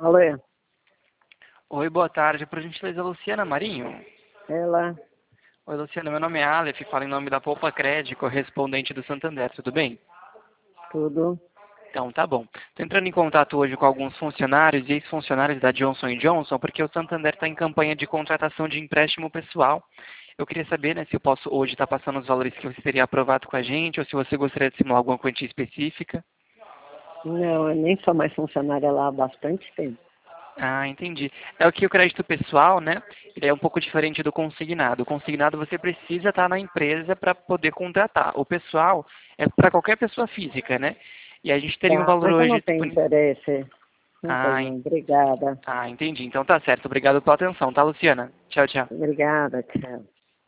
Alô, Oi, boa tarde. Por gentileza, Luciana Marinho. ela, Oi, Luciana, meu nome é Aleph, falo em nome da Poupa Cred, correspondente do Santander, tudo bem? tudo. Então, tá bom. Estou entrando em contato hoje com alguns funcionários e ex-funcionários da Johnson Johnson, porque o Santander está em campanha de contratação de empréstimo pessoal. Eu queria saber, né, se eu posso hoje estar passando os valores que você teria aprovado com a gente, ou se você gostaria de simular alguma quantia específica. Não, eu nem sou mais funcionária lá há bastante tempo. Ah, entendi. É o que o crédito pessoal, né? Ele é um pouco diferente do consignado. O consignado você precisa estar na empresa para poder contratar. O pessoal é para qualquer pessoa física, né? E a gente teria um Tá, valor mas eu não hoje tenho disponível. interesse. Não Ah, tenho, obrigada. entendi. Então tá certo. Obrigado pela atenção, tá, Luciana? Tchau, tchau. Obrigada, tchau.